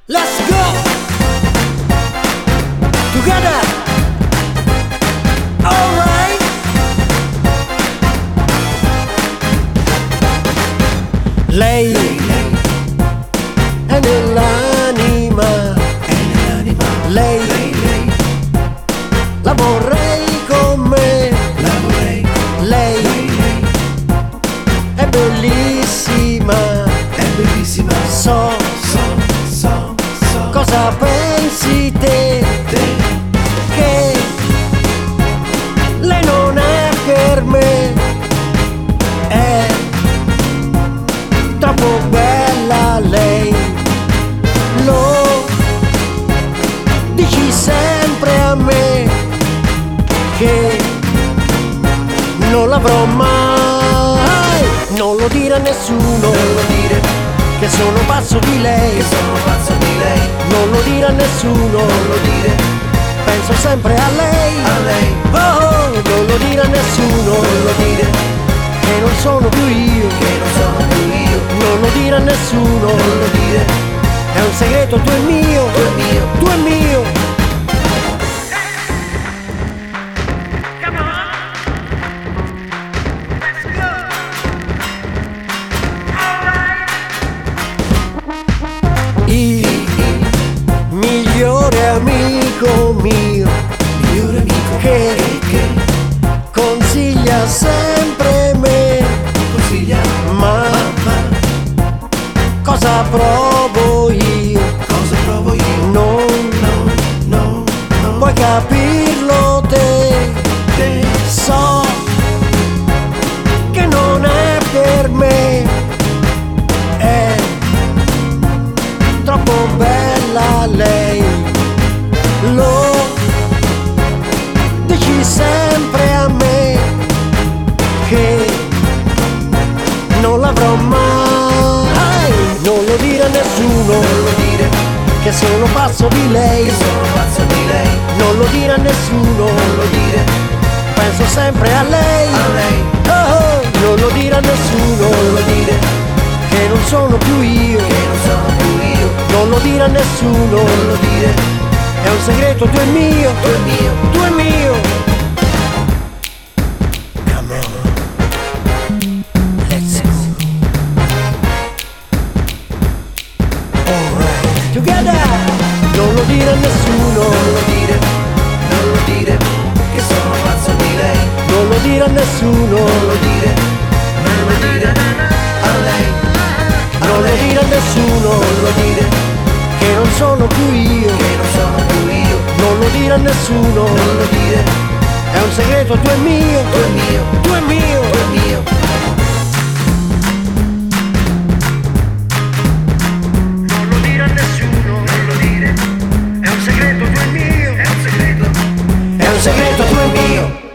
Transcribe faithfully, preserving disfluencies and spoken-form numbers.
Let's go together. All right. Lei è nell'anima. Lei la vorrei con me. Lei è bellissima. È bellissima. So So, so, so. cosa pensi te, Te. che lei non è per me, è troppo bella lei, lo dici sempre a me, che non l'avrò mai, non lo dire a nessuno, Non lo dire che sono pazzo di lei, che sono pazzo di lei. non lo dire a nessuno, Non lo dire penso sempre a lei, a lei. oh, oh, non lo dire a nessuno, Non lo dire che non sono più io, che non sono più io. non lo dire a nessuno, Non lo dire è un segreto, tu è mio, tu è mio. tu è mio. Il migliore amico mio, Migliore amico che che consiglia sempre me, consiglia. ma Ma cosa provo io? cosa provo io? Non No, no, no. puoi capirlo te, Te. so che non è per me, è troppo bella lei, lo dici sempre a me, che non l'avrò mai, non lo dire a nessuno, Non lo dire che sono pazzo di lei, che sono pazzo di lei. non lo dire a nessuno, Non lo dire penso sempre a lei, a lei. oh, oh, non lo dire a nessuno, Non lo dire che non sono più io, che non sono più io. non lo dire a nessuno, Non lo dire è un segreto, tu è mio, tu è mio. tu è mio. Come on. Let's go. Alright, together. Non lo dire a nessuno, Non lo dire, non lo dire che sono pazzo di lei. non lo dire a nessuno, Non lo dire, non lo dire a lei. non lo dire a nessuno, Non lo dire che non sono più io, che non sono più io. non lo dire a nessuno, Non lo dire è un segreto, tu è mio, tu è mio. tu è mio. Tu è mio. Non lo dire a nessuno, non lo dire, è un segreto, tu è mio, è un segreto, è un segreto, tu è mio.